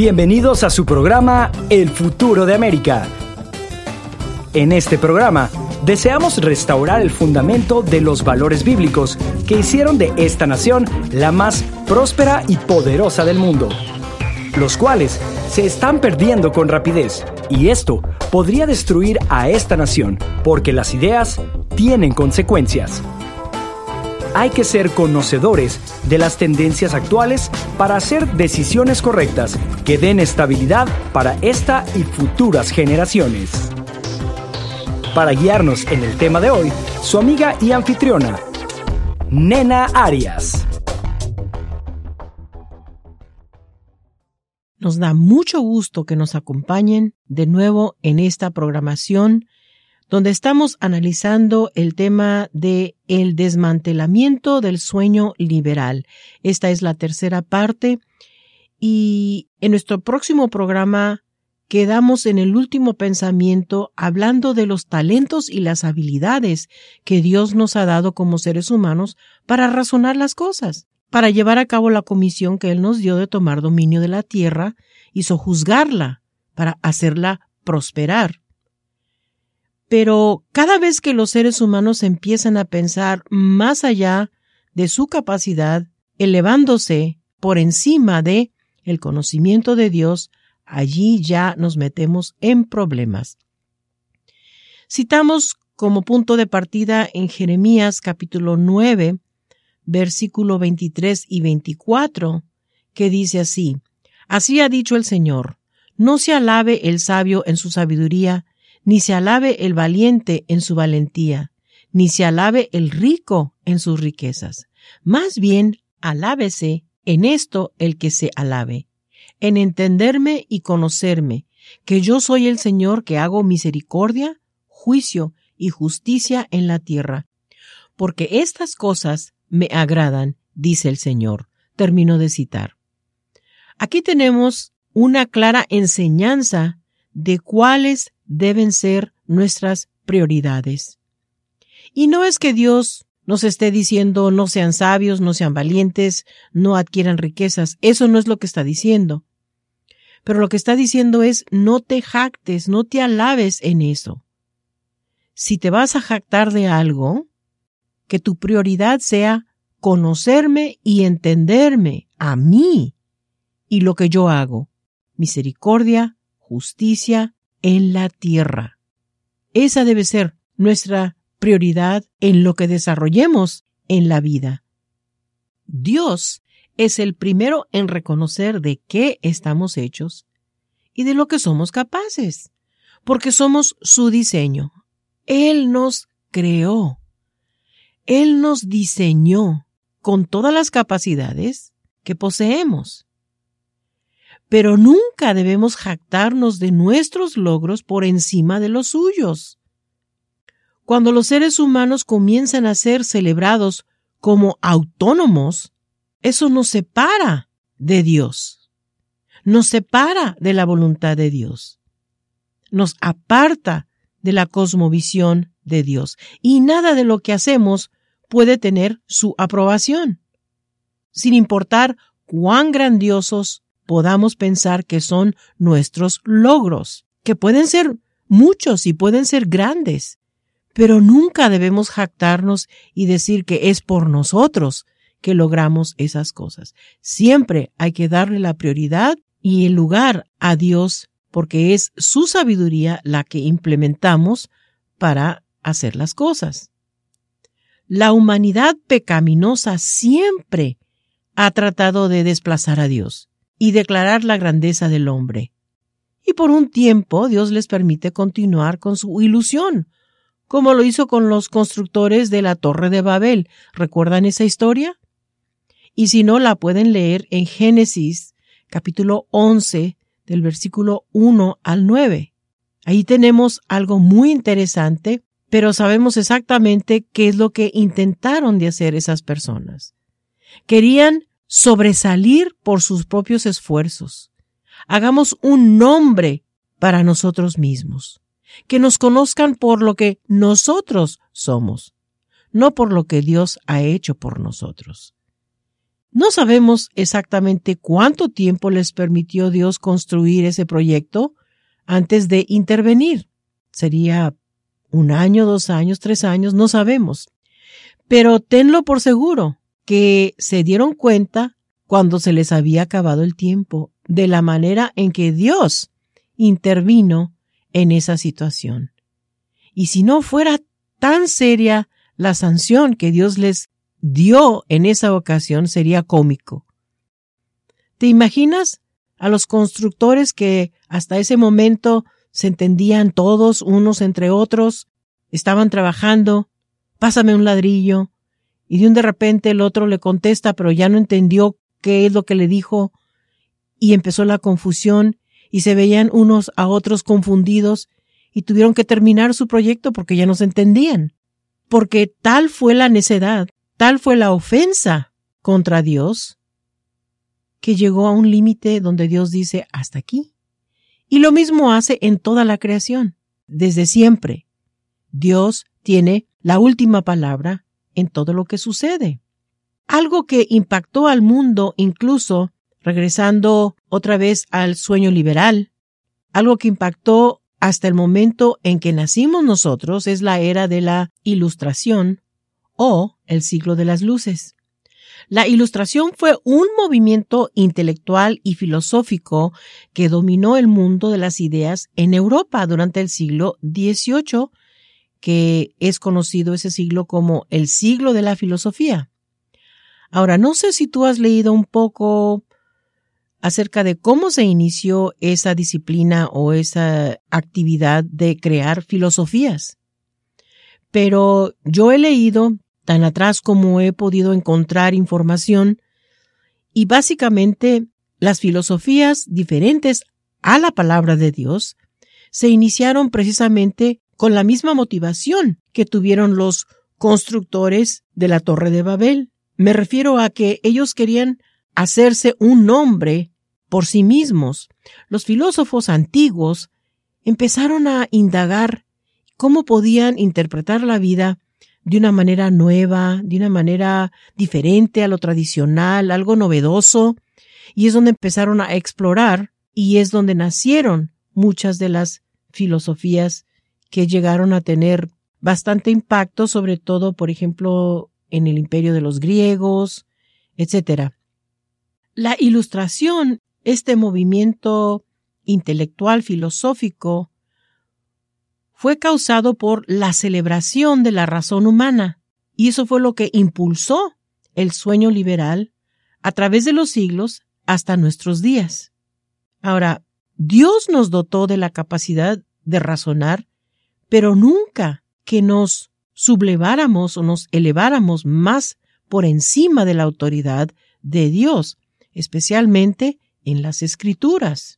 Bienvenidos a su programa El Futuro de América. En este programa, deseamos restaurar el fundamento de los valores bíblicos que hicieron de esta nación la más próspera y poderosa del mundo, los cuales se están perdiendo con rapidez, y esto podría destruir a esta nación, porque las ideas tienen consecuencias. Hay que ser conocedores de las tendencias actuales para hacer decisiones correctas que den estabilidad para esta y futuras generaciones. Para guiarnos en el tema de hoy, su amiga y anfitriona, Nena Arias. Nos da mucho gusto que nos acompañen de nuevo en esta programación donde estamos analizando el tema de el desmantelamiento del sueño liberal. Esta es la tercera parte y en nuestro próximo programa quedamos en el último pensamiento hablando de los talentos y las habilidades que Dios nos ha dado como seres humanos para razonar las cosas, para llevar a cabo la comisión que Él nos dio de tomar dominio de la tierra y sojuzgarla para hacerla prosperar. Pero cada vez que los seres humanos empiezan a pensar más allá de su capacidad, elevándose por encima de el conocimiento de Dios, allí ya nos metemos en problemas. Citamos como punto de partida en Jeremías capítulo 9, versículo 23 y 24, que dice así: Así ha dicho el Señor, no se alabe el sabio en su sabiduría, ni se alabe el valiente en su valentía, ni se alabe el rico en sus riquezas. Más bien, alábese en esto el que se alabe, en entenderme y conocerme, que yo soy el Señor que hago misericordia, juicio y justicia en la tierra. Porque estas cosas me agradan, dice el Señor. Termino de citar. Aquí tenemos una clara enseñanza de cuáles deben ser nuestras prioridades. Y no es que Dios nos esté diciendo no sean sabios, no sean valientes, no adquieran riquezas. Eso no es lo que está diciendo. Pero lo que está diciendo es no te jactes, no te alabes en eso. Si te vas a jactar de algo, que tu prioridad sea conocerme y entenderme a mí y lo que yo hago. Misericordia, justicia en la tierra. Esa debe ser nuestra prioridad en lo que desarrollemos en la vida. Dios es el primero en reconocer de qué estamos hechos y de lo que somos capaces, porque somos su diseño. Él nos creó. Él nos diseñó con todas las capacidades que poseemos. Pero nunca debemos jactarnos de nuestros logros por encima de los suyos. Cuando los seres humanos comienzan a ser celebrados como autónomos, eso nos separa de Dios, nos separa de la voluntad de Dios, nos aparta de la cosmovisión de Dios, y nada de lo que hacemos puede tener su aprobación, sin importar cuán grandiosos podamos pensar que son nuestros logros, que pueden ser muchos y pueden ser grandes, pero nunca debemos jactarnos y decir que es por nosotros que logramos esas cosas. Siempre hay que darle la prioridad y el lugar a Dios, porque es su sabiduría la que implementamos para hacer las cosas. La humanidad pecaminosa siempre ha tratado de desplazar a Dios y declarar la grandeza del hombre. Y por un tiempo Dios les permite continuar con su ilusión, como lo hizo con los constructores de la Torre de Babel. ¿Recuerdan esa historia? Y si no, la pueden leer en Génesis, capítulo 11, del versículo 1 al 9. Ahí tenemos algo muy interesante, pero sabemos exactamente qué es lo que intentaron de hacer esas personas. Querían sobresalir por sus propios esfuerzos. Hagamos un nombre para nosotros mismos. Que nos conozcan por lo que nosotros somos, no por lo que Dios ha hecho por nosotros. No sabemos exactamente cuánto tiempo les permitió Dios construir ese proyecto antes de intervenir. Sería 1 año, 2 años, 3 años, no sabemos. Pero tenlo por seguro que se dieron cuenta cuando se les había acabado el tiempo de la manera en que Dios intervino en esa situación. Y si no fuera tan seria la sanción que Dios les dio en esa ocasión, sería cómico. ¿Te imaginas a los constructores que hasta ese momento se entendían todos unos entre otros, estaban trabajando, pásame un ladrillo, y de repente el otro le contesta, pero ya no entendió qué es lo que le dijo, y empezó la confusión, y se veían unos a otros confundidos, y tuvieron que terminar su proyecto porque ya no se entendían? Porque tal fue la necedad, tal fue la ofensa contra Dios, que llegó a un límite donde Dios dice, hasta aquí. Y lo mismo hace en toda la creación, desde siempre. Dios tiene la última palabra en todo lo que sucede. Algo que impactó al mundo, incluso regresando otra vez al sueño liberal, algo que impactó hasta el momento en que nacimos nosotros, es la era de la Ilustración o el siglo de las luces. La Ilustración fue un movimiento intelectual y filosófico que dominó el mundo de las ideas en Europa durante el siglo XVIII, que es conocido ese siglo como el siglo de la filosofía. Ahora, no sé si tú has leído un poco acerca de cómo se inició esa disciplina o esa actividad de crear filosofías, pero yo he leído tan atrás como he podido encontrar información, y básicamente las filosofías diferentes a la palabra de Dios se iniciaron precisamente con la misma motivación que tuvieron los constructores de la Torre de Babel. Me refiero a que ellos querían hacerse un nombre por sí mismos. Los filósofos antiguos empezaron a indagar cómo podían interpretar la vida de una manera nueva, de una manera diferente a lo tradicional, algo novedoso, y es donde empezaron a explorar, y es donde nacieron muchas de las filosofías que llegaron a tener bastante impacto, sobre todo, por ejemplo, en el imperio de los griegos, etc. La Ilustración, este movimiento intelectual filosófico, fue causado por la celebración de la razón humana, y eso fue lo que impulsó el sueño liberal a través de los siglos hasta nuestros días. Ahora, Dios nos dotó de la capacidad de razonar, pero nunca que nos subleváramos o nos eleváramos más por encima de la autoridad de Dios, especialmente en las Escrituras.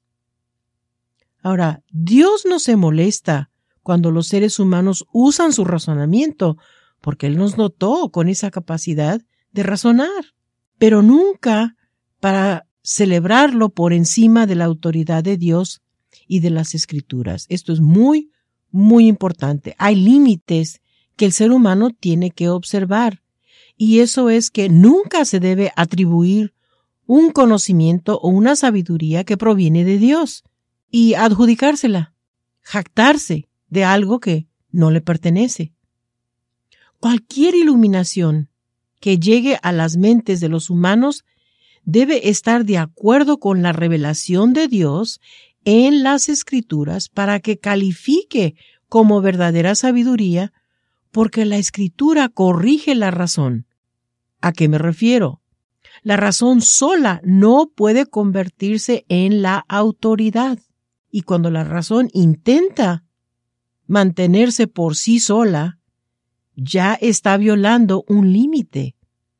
Ahora, Dios no se molesta cuando los seres humanos usan su razonamiento, porque Él nos dotó con esa capacidad de razonar, pero nunca para celebrarlo por encima de la autoridad de Dios y de las Escrituras. Esto es muy, muy importante. Hay límites que el ser humano tiene que observar, y eso es que nunca se debe atribuir un conocimiento o una sabiduría que proviene de Dios y adjudicársela, jactarse de algo que no le pertenece. Cualquier iluminación que llegue a las mentes de los humanos debe estar de acuerdo con la revelación de Dios en las Escrituras para que califique como verdadera sabiduría, porque la Escritura corrige la razón. ¿A qué me refiero? La razón sola no puede convertirse en la autoridad, y cuando la razón intenta mantenerse por sí sola, ya está violando un límite.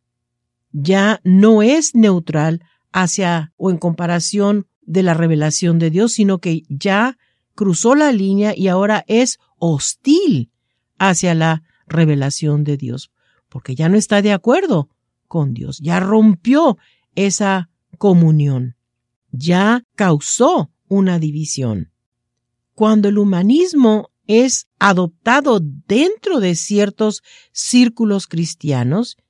Ya no es neutral hacia o en comparación de la revelación de Dios, sino que ya cruzó la línea y ahora es hostil hacia la revelación de Dios, porque ya no está de acuerdo con Dios, ya rompió esa comunión, ya causó una división. Cuando el humanismo es adoptado dentro de ciertos círculos cristianos,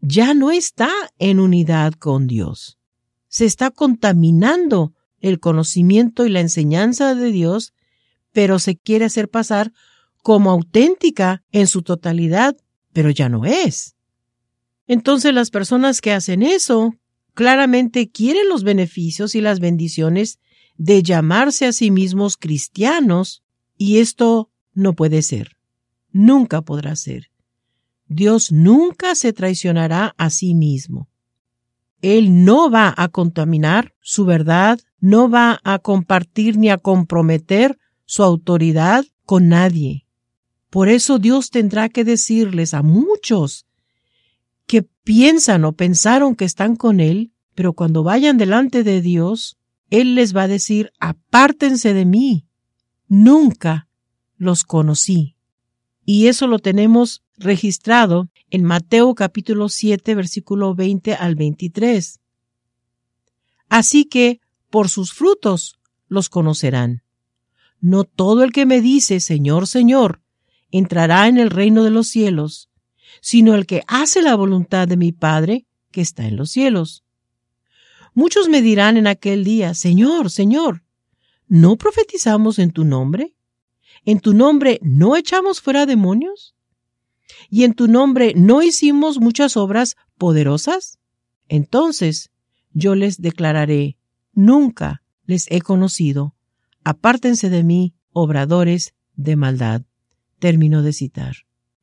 ya no está en unidad con Dios. Se está contaminando el conocimiento y la enseñanza de Dios, pero se quiere hacer pasar como auténtica en su totalidad, pero ya no es. Entonces las personas que hacen eso claramente quieren los beneficios y las bendiciones de llamarse a sí mismos cristianos, y esto no puede ser. Nunca podrá ser. Dios nunca se traicionará a sí mismo. Él no va a contaminar su verdad, no va a compartir ni a comprometer su autoridad con nadie. Por eso Dios tendrá que decirles a muchos que piensan o pensaron que están con Él, pero cuando vayan delante de Dios, Él les va a decir: apártense de mí, nunca los conocí. Y eso lo tenemos registrado en Mateo capítulo 7, versículo 20 al 23. Así que por sus frutos los conocerán. No todo el que me dice Señor, Señor, entrará en el reino de los cielos, sino el que hace la voluntad de mi Padre que está en los cielos. Muchos me dirán en aquel día: Señor, Señor, ¿no profetizamos en tu nombre? ¿En tu nombre no echamos fuera demonios? ¿Y en tu nombre no hicimos muchas obras poderosas? Entonces yo les declararé: nunca les he conocido. Apártense de mí, obradores de maldad. Termino de citar.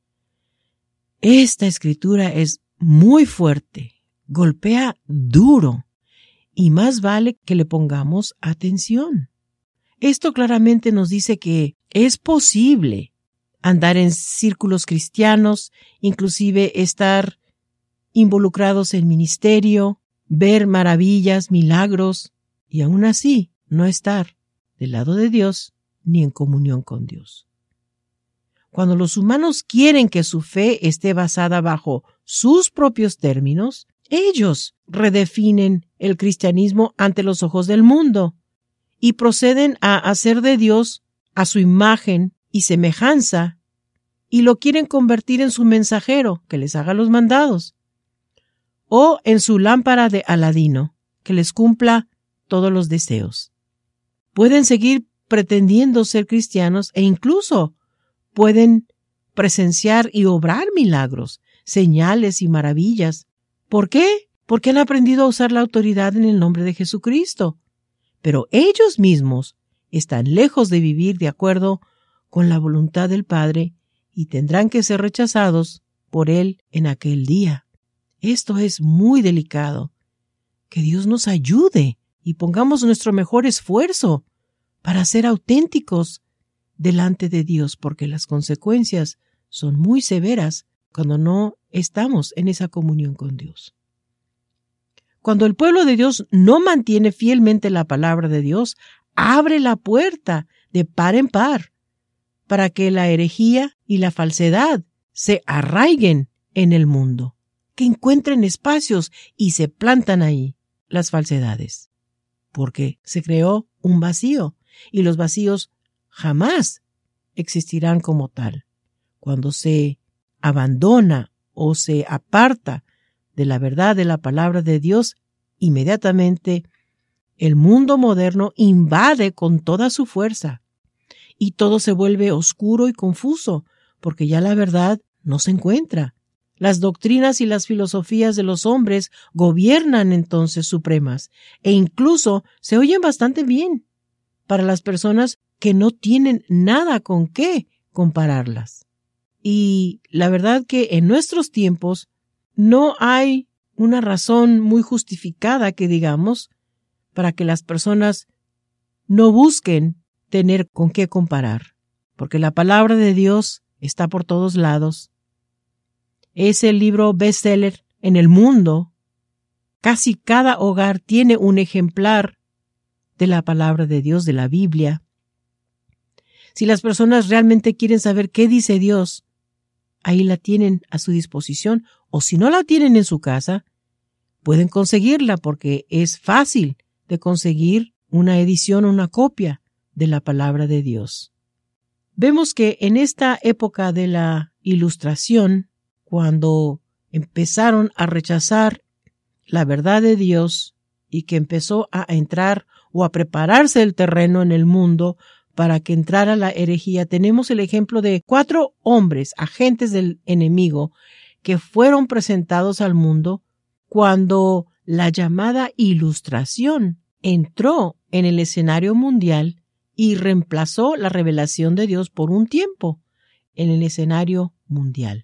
Esta escritura es muy fuerte, golpea duro, y más vale que le pongamos atención. Esto claramente nos dice que es posible andar en círculos cristianos, inclusive estar involucrados en ministerio, ver maravillas, milagros, y aún así no estar del lado de Dios ni en comunión con Dios. Cuando los humanos quieren que su fe esté basada bajo sus propios términos, ellos redefinen el cristianismo ante los ojos del mundo y proceden a hacer de Dios a su imagen y semejanza, y lo quieren convertir en su mensajero que les haga los mandados, o en su lámpara de Aladino que les cumpla todos los deseos. Pueden seguir pretendiendo ser cristianos e incluso pueden presenciar y obrar milagros, señales y maravillas. ¿Por qué? Porque han aprendido a usar la autoridad en el nombre de Jesucristo. Pero ellos mismos están lejos de vivir de acuerdo con la voluntad del Padre y tendrán que ser rechazados por Él en aquel día. Esto es muy delicado. Que Dios nos ayude y pongamos nuestro mejor esfuerzo para ser auténticos delante de Dios, porque las consecuencias son muy severas cuando no estamos en esa comunión con Dios. Cuando el pueblo de Dios no mantiene fielmente la palabra de Dios, abre la puerta de par en par para que la herejía y la falsedad se arraiguen en el mundo, que encuentren espacios y se plantan ahí las falsedades, porque se creó un vacío y los vacíos jamás existirán como tal. Cuando se abandona o se aparta de la verdad de la palabra de Dios, inmediatamente el mundo moderno invade con toda su fuerza y todo se vuelve oscuro y confuso porque ya la verdad no se encuentra. Las doctrinas y las filosofías de los hombres gobiernan entonces supremas e incluso se oyen bastante bien para las personas que no tienen nada con qué compararlas. Y la verdad que en nuestros tiempos no hay una razón muy justificada que digamos para que las personas no busquen tener con qué comparar, porque la palabra de Dios está por todos lados. Es el libro bestseller en el mundo. Casi cada hogar tiene un ejemplar de la palabra de Dios, de la Biblia. Si las personas realmente quieren saber qué dice Dios, ahí la tienen a su disposición, o si no la tienen en su casa, pueden conseguirla porque es fácil de conseguir una edición o una copia de la palabra de Dios. Vemos que en esta época de la Ilustración, cuando empezaron a rechazar la verdad de Dios y que empezó a entrar o a prepararse el terreno en el mundo para que entrara la herejía. Tenemos el ejemplo de 4 hombres, agentes del enemigo, que fueron presentados al mundo cuando la llamada Ilustración entró en el escenario mundial y reemplazó la revelación de Dios por un tiempo en el escenario mundial.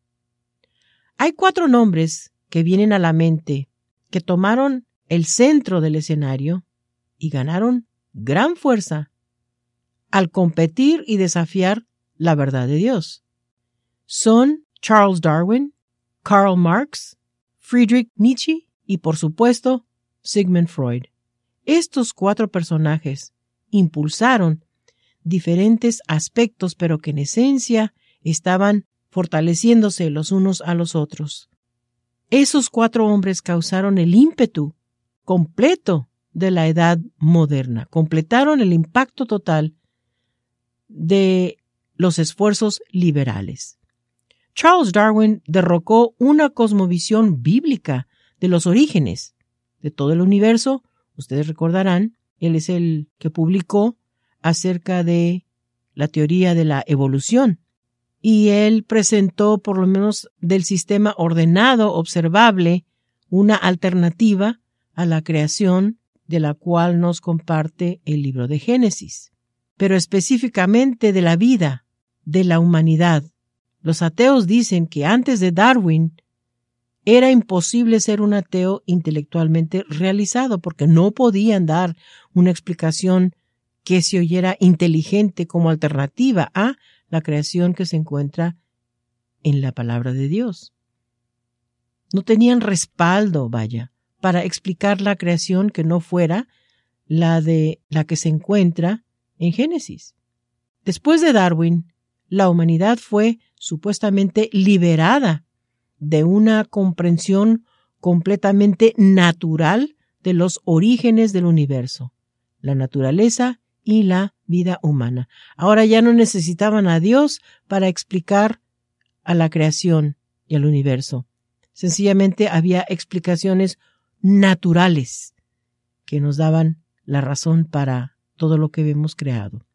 Hay 4 nombres que vienen a la mente que tomaron el centro del escenario y ganaron gran fuerza al competir y desafiar la verdad de Dios. Son Charles Darwin, Karl Marx, Friedrich Nietzsche y, por supuesto, Sigmund Freud. Estos 4 personajes impulsaron diferentes aspectos, pero que en esencia estaban fortaleciéndose los unos a los otros. Esos 4 hombres causaron el ímpetu completo de la edad moderna, completaron el impacto total de los esfuerzos liberales. Charles Darwin derrocó una cosmovisión bíblica de los orígenes de todo el universo. Ustedes recordarán, él es el que publicó acerca de la teoría de la evolución. Y él presentó, por lo menos del sistema ordenado, observable, una alternativa a la creación de la cual nos comparte el libro de Génesis. Pero específicamente de la vida, de la humanidad. Los ateos dicen que antes de Darwin era imposible ser un ateo intelectualmente realizado porque no podían dar una explicación que se oyera inteligente como alternativa a la creación que se encuentra en la palabra de Dios. No tenían respaldo, para explicar la creación que no fuera la de la que se encuentra en Génesis. Después de Darwin, la humanidad fue supuestamente liberada de una comprensión completamente natural de los orígenes del universo, la naturaleza y la vida humana. Ahora ya no necesitaban a Dios para explicar a la creación y al universo. Sencillamente había explicaciones naturales que nos daban la razón para todo lo que vemos creado.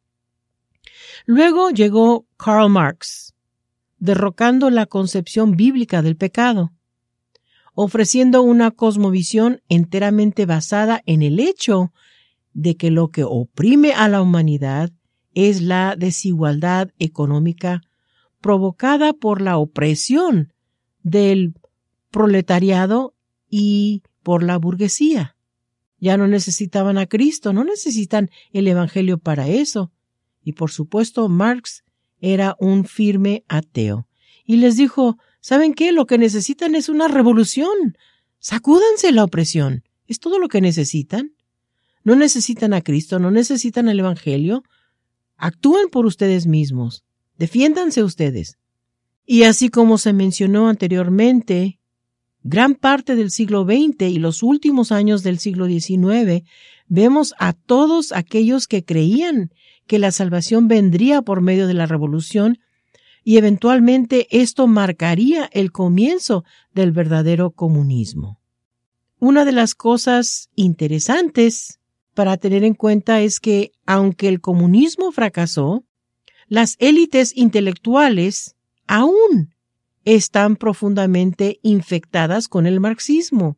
Luego llegó Karl Marx, derrocando la concepción bíblica del pecado, ofreciendo una cosmovisión enteramente basada en el hecho de que lo que oprime a la humanidad es la desigualdad económica provocada por la opresión del proletariado y por la burguesía. Ya no necesitaban a Cristo, no necesitan el Evangelio para eso. Y por supuesto, Marx era un firme ateo. Y les dijo, ¿saben qué? Lo que necesitan es una revolución. Sacúdanse la opresión. Es todo lo que necesitan. No necesitan a Cristo, no necesitan el Evangelio. Actúen por ustedes mismos. Defiéndanse ustedes. Y así como se mencionó anteriormente, gran parte del siglo XX y los últimos años del siglo XIX, vemos a todos aquellos que creían que la salvación vendría por medio de la revolución y eventualmente esto marcaría el comienzo del verdadero comunismo. Una de las cosas interesantes para tener en cuenta es que, aunque el comunismo fracasó, las élites intelectuales aún están profundamente infectadas con el marxismo.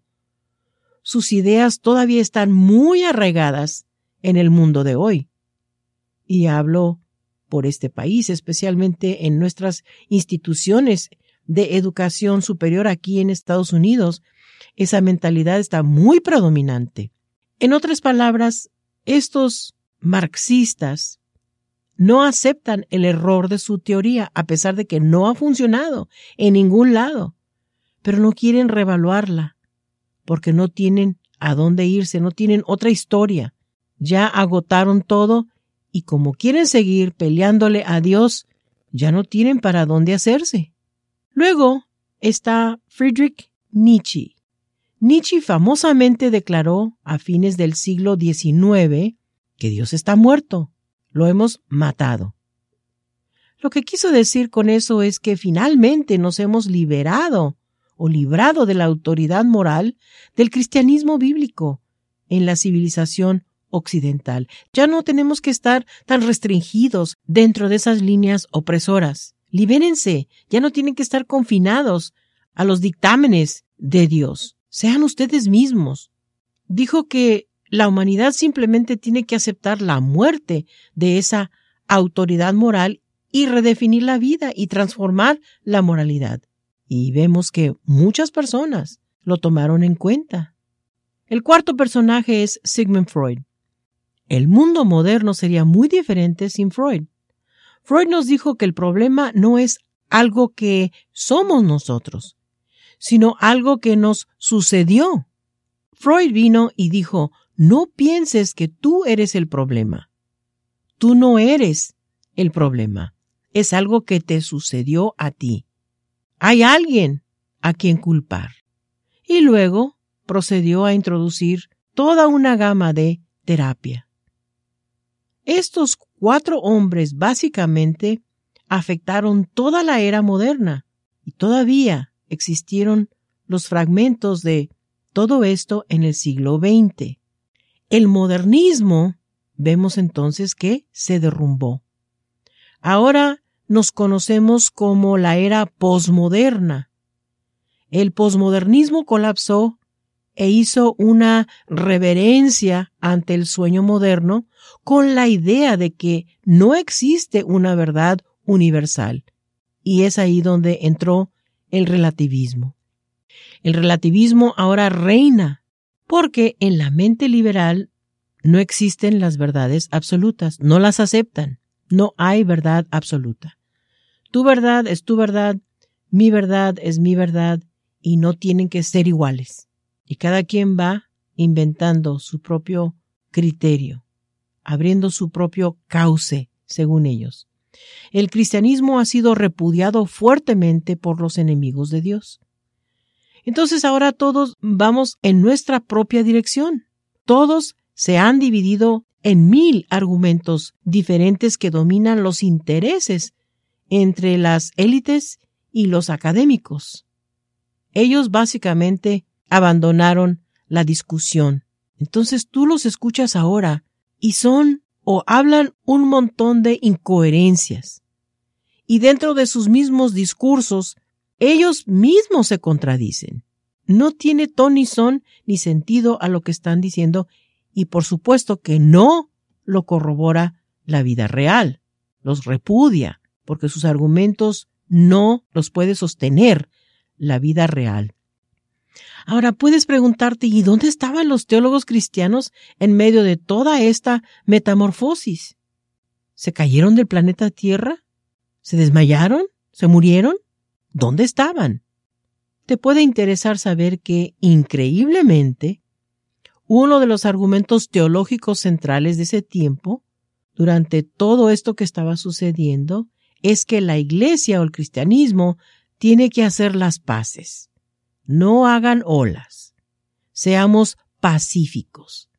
Sus ideas todavía están muy arraigadas en el mundo de hoy. Y hablo por este país, especialmente en nuestras instituciones de educación superior aquí en Estados Unidos. Esa mentalidad está muy predominante. En otras palabras, estos marxistas no aceptan el error de su teoría, a pesar de que no ha funcionado en ningún lado, pero no quieren reevaluarla, porque no tienen a dónde irse, no tienen otra historia. Ya agotaron todo y como quieren seguir peleándole a Dios, ya no tienen para dónde hacerse. Luego está Friedrich Nietzsche. Nietzsche famosamente declaró a fines del siglo XIX que Dios está muerto. Lo hemos matado. Lo que quiso decir con eso es que finalmente nos hemos liberado o librado de la autoridad moral del cristianismo bíblico en la civilización occidental. Ya no tenemos que estar tan restringidos dentro de esas líneas opresoras. Libérense, ya no tienen que estar confinados a los dictámenes de Dios. Sean ustedes mismos. Dijo que la humanidad simplemente tiene que aceptar la muerte de esa autoridad moral y redefinir la vida y transformar la moralidad. Y vemos que muchas personas lo tomaron en cuenta. El cuarto personaje es Sigmund Freud. El mundo moderno sería muy diferente sin Freud. Freud nos dijo que el problema no es algo que somos nosotros, sino algo que nos sucedió. Freud vino y dijo, no pienses que tú eres el problema. Tú no eres el problema. Es algo que te sucedió a ti. Hay alguien a quien culpar. Y luego procedió a introducir toda una gama de terapia. Estos 4 hombres básicamente afectaron toda la era moderna y todavía existieron los fragmentos de todo esto en el siglo XX. El modernismo, vemos entonces que se derrumbó. Ahora nos conocemos como la era posmoderna. El posmodernismo colapsó e hizo una reverencia ante el sueño moderno con la idea de que no existe una verdad universal. Y es ahí donde entró el relativismo. El relativismo ahora reina porque en la mente liberal no existen las verdades absolutas, no las aceptan, no hay verdad absoluta. Tu verdad es tu verdad, mi verdad es mi verdad y no tienen que ser iguales. Y cada quien va inventando su propio criterio, abriendo su propio cauce, según ellos. El cristianismo ha sido repudiado fuertemente por los enemigos de Dios. Entonces ahora todos vamos en nuestra propia dirección. Todos se han dividido en 1000 argumentos diferentes que dominan los intereses entre las élites y los académicos. Ellos básicamente abandonaron la discusión. Entonces tú los escuchas ahora y son o hablan un montón de incoherencias. Y dentro de sus mismos discursos, ellos mismos se contradicen. No tiene ton ni son ni sentido a lo que están diciendo y por supuesto que no lo corrobora la vida real. Los repudia porque sus argumentos no los puede sostener la vida real. Ahora puedes preguntarte, ¿y dónde estaban los teólogos cristianos en medio de toda esta metamorfosis? ¿Se cayeron del planeta Tierra? ¿Se desmayaron? ¿Se murieron? ¿Dónde estaban? Te puede interesar saber que, increíblemente, uno de los argumentos teológicos centrales de ese tiempo, durante todo esto que estaba sucediendo, es que la iglesia o el cristianismo tiene que hacer las paces. No hagan olas. Seamos pacíficos.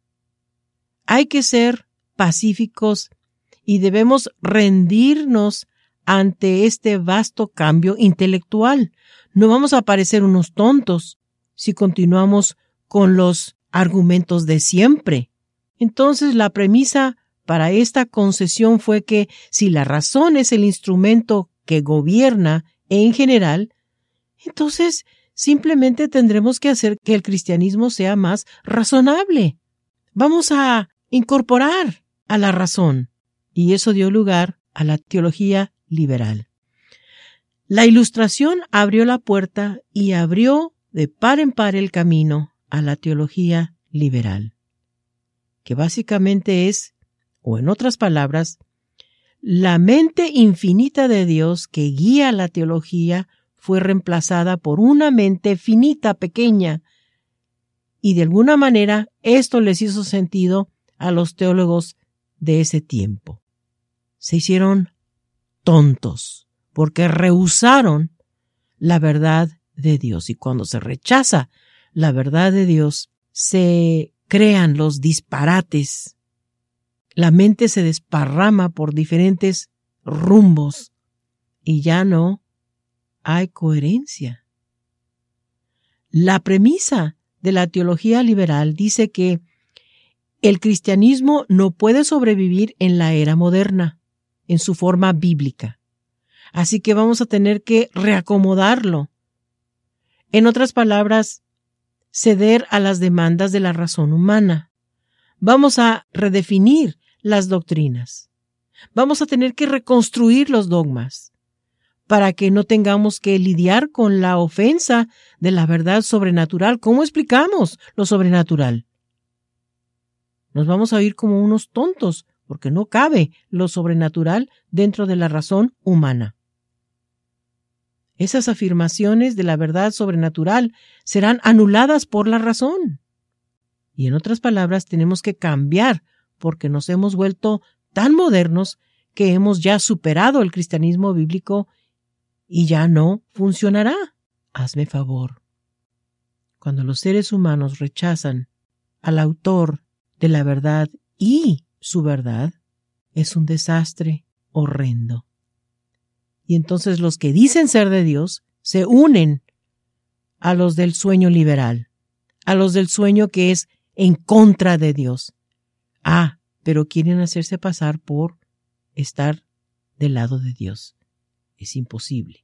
Hay que ser pacíficos y debemos rendirnos ante este vasto cambio intelectual. No vamos a parecer unos tontos si continuamos con los argumentos de siempre. Entonces, la premisa para esta concesión fue que si la razón es el instrumento que gobierna en general, entonces simplemente tendremos que hacer que el cristianismo sea más razonable. Vamos a incorporar a la razón. Y eso dio lugar a la teología liberal. La Ilustración abrió la puerta y abrió de par en par el camino a la teología liberal, que básicamente es, o en otras palabras, la mente infinita de Dios que guía la teología fue reemplazada por una mente finita, pequeña, y de alguna manera esto les hizo sentido a los teólogos de ese tiempo. Se hicieron tontos porque rehusaron la verdad de Dios, y cuando se rechaza la verdad de Dios, se crean los disparates. La mente se desparrama por diferentes rumbos y ya no hay coherencia. La premisa de la teología liberal dice que el cristianismo no puede sobrevivir en la era moderna, en su forma bíblica. Así que vamos a tener que reacomodarlo. En otras palabras, ceder a las demandas de la razón humana. Vamos a redefinir las doctrinas. Vamos a tener que reconstruir los dogmas para que no tengamos que lidiar con la ofensa de la verdad sobrenatural. ¿Cómo explicamos lo sobrenatural? Nos vamos a oír como unos tontos porque no cabe lo sobrenatural dentro de la razón humana. Esas afirmaciones de la verdad sobrenatural serán anuladas por la razón. Y en otras palabras, tenemos que cambiar porque nos hemos vuelto tan modernos que hemos ya superado el cristianismo bíblico y ya no funcionará. Hazme favor. Cuando los seres humanos rechazan al autor de la verdad y su verdad, es un desastre horrendo. Y entonces los que dicen ser de Dios se unen a los del sueño liberal, a los del sueño que es en contra de Dios. Pero quieren hacerse pasar por estar del lado de Dios. Es imposible.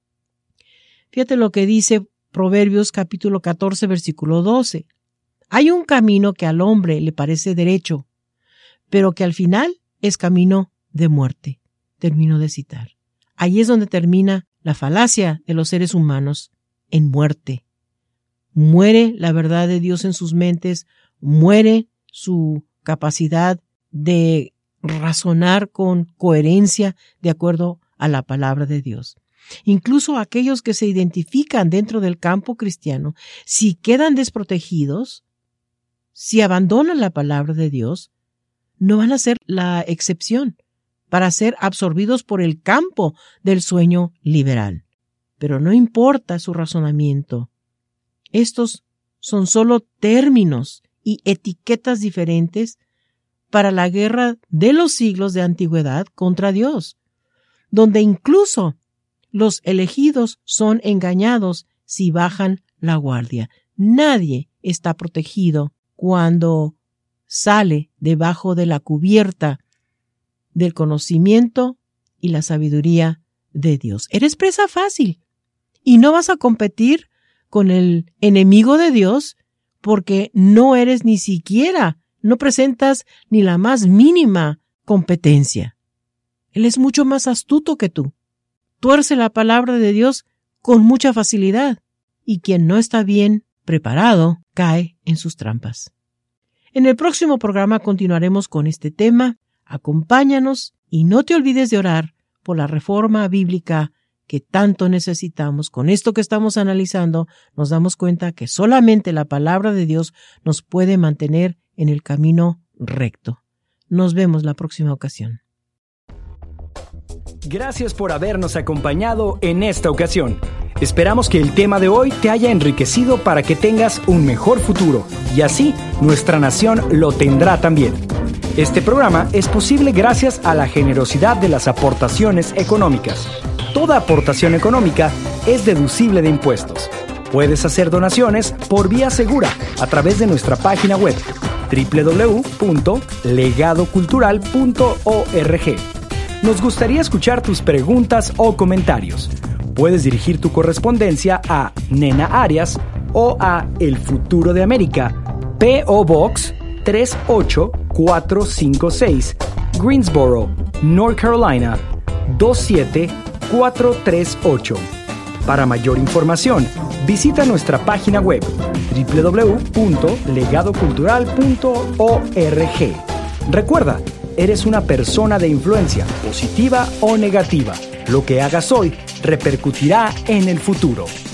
Fíjate lo que dice Proverbios capítulo 14, versículo 12. Hay un camino que al hombre le parece derecho, pero que al final es camino de muerte. Termino de citar. Ahí es donde termina la falacia de los seres humanos, en muerte. Muere la verdad de Dios en sus mentes, muere su capacidad de razonar con coherencia de acuerdo a la palabra de Dios. Incluso aquellos que se identifican dentro del campo cristiano, si quedan desprotegidos, si abandonan la palabra de Dios, no van a ser la excepción para ser absorbidos por el campo del sueño liberal. Pero no importa su razonamiento. Estos son solo términos y etiquetas diferentes para la guerra de los siglos de antigüedad contra Dios, donde incluso los elegidos son engañados si bajan la guardia. Nadie está protegido cuando sale debajo de la cubierta del conocimiento y la sabiduría de Dios. Eres presa fácil y no vas a competir con el enemigo de Dios porque no eres no presentas ni la más mínima competencia. Él es mucho más astuto que tú. Tuerce la palabra de Dios con mucha facilidad y quien no está bien preparado cae en sus trampas. En el próximo programa continuaremos con este tema. Acompáñanos y no te olvides de orar por la reforma bíblica que tanto necesitamos. Con esto que estamos analizando, nos damos cuenta que solamente la palabra de Dios nos puede mantener en el camino recto. Nos vemos la próxima ocasión. Gracias por habernos acompañado en esta ocasión. Esperamos que el tema de hoy te haya enriquecido para que tengas un mejor futuro y así nuestra nación lo tendrá también. Este programa es posible gracias a la generosidad de las aportaciones económicas. Toda aportación económica es deducible de impuestos. Puedes hacer donaciones por vía segura a través de nuestra página web www.legadocultural.org. Nos gustaría escuchar tus preguntas o comentarios. Puedes dirigir tu correspondencia a Nena Arias o a El Futuro de América, P.O. Box 38456, Greensboro, North Carolina 27438. Para mayor información, visita nuestra página web www.legadocultural.org. Recuerda, eres una persona de influencia, positiva o negativa. Lo que hagas hoy repercutirá en el futuro.